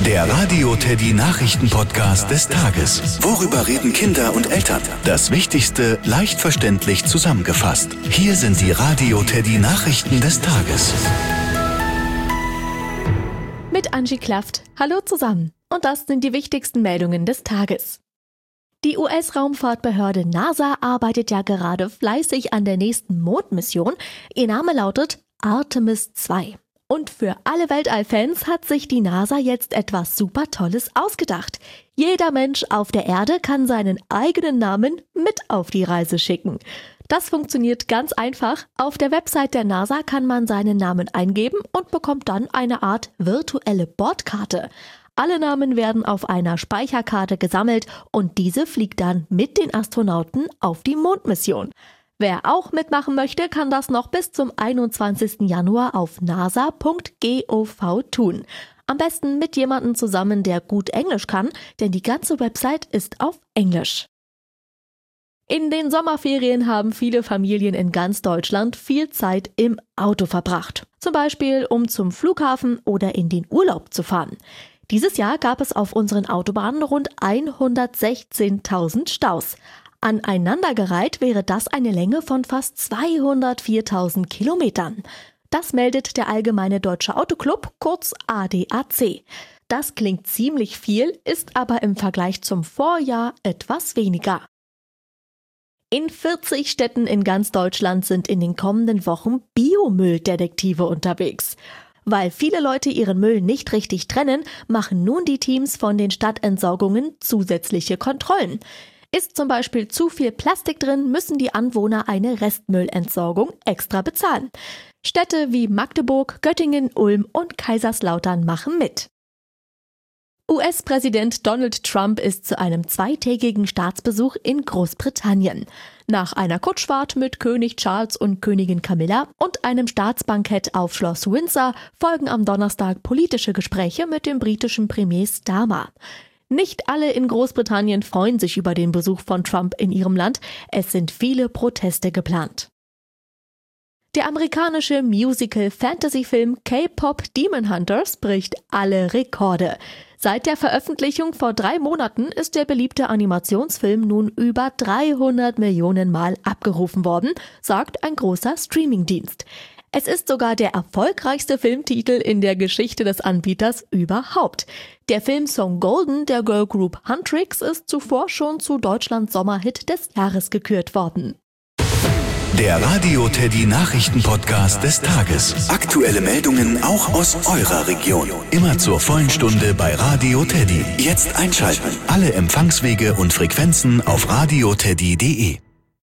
Der Radio Teddy Nachrichten-Podcast des Tages. Worüber reden Kinder und Eltern? Das Wichtigste leicht verständlich zusammengefasst. Hier sind die Radio Teddy Nachrichten des Tages. Mit Angie Klaft. Hallo zusammen. Und das sind die wichtigsten Meldungen des Tages. Die US-Raumfahrtbehörde NASA arbeitet ja gerade fleißig an der nächsten Mondmission. Ihr Name lautet Artemis 2. Und für alle Weltallfans hat sich die NASA jetzt etwas super Tolles ausgedacht. Jeder Mensch auf der Erde kann seinen eigenen Namen mit auf die Reise schicken. Das funktioniert ganz einfach. Auf der Website der NASA kann man seinen Namen eingeben und bekommt dann eine Art virtuelle Bordkarte. Alle Namen werden auf einer Speicherkarte gesammelt und diese fliegt dann mit den Astronauten auf die Mondmission. Wer auch mitmachen möchte, kann das noch bis zum 21. Januar auf nasa.gov tun. Am besten mit jemandem zusammen, der gut Englisch kann, denn die ganze Website ist auf Englisch. In den Sommerferien haben viele Familien in ganz Deutschland viel Zeit im Auto verbracht. Zum Beispiel, um zum Flughafen oder in den Urlaub zu fahren. Dieses Jahr gab es auf unseren Autobahnen rund 116.000 Staus. Aneinandergereiht wäre das eine Länge von fast 204.000 Kilometern. Das meldet der Allgemeine Deutsche Autoclub, kurz ADAC. Das klingt ziemlich viel, ist aber im Vergleich zum Vorjahr etwas weniger. In 40 Städten in ganz Deutschland sind in den kommenden Wochen Biomülldetektive unterwegs. Weil viele Leute ihren Müll nicht richtig trennen, machen nun die Teams von den Stadtentsorgungen zusätzliche Kontrollen. Ist zum Beispiel zu viel Plastik drin, müssen die Anwohner eine Restmüllentsorgung extra bezahlen. Städte wie Magdeburg, Göttingen, Ulm und Kaiserslautern machen mit. US-Präsident Donald Trump ist zu einem zweitägigen Staatsbesuch in Großbritannien. Nach einer Kutschfahrt mit König Charles und Königin Camilla und einem Staatsbankett auf Schloss Windsor folgen am Donnerstag politische Gespräche mit dem britischen Premier Starmer. Nicht alle in Großbritannien freuen sich über den Besuch von Trump in ihrem Land. Es sind viele Proteste geplant. Der amerikanische Musical-Fantasy-Film K-Pop Demon Hunters bricht alle Rekorde. Seit der Veröffentlichung vor 3 Monaten ist der beliebte Animationsfilm nun über 300 Millionen Mal abgerufen worden, sagt ein großer Streamingdienst. Es ist sogar der erfolgreichste Filmtitel in der Geschichte des Anbieters überhaupt. Der Filmsong Golden der Girlgroup Huntrix ist zuvor schon zu Deutschlands Sommerhit des Jahres gekürt worden. Der Radio Teddy Nachrichten-Podcast des Tages. Aktuelle Meldungen auch aus eurer Region. Immer zur vollen Stunde bei Radio Teddy. Jetzt einschalten. Alle Empfangswege und Frequenzen auf radioteddy.de.